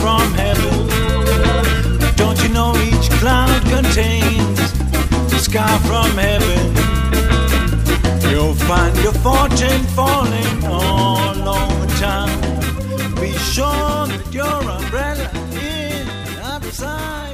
from heaven. Don't you know each cloud contains a sky from heaven? You'll find your fortune falling all over town. Be sure that your umbrella is upside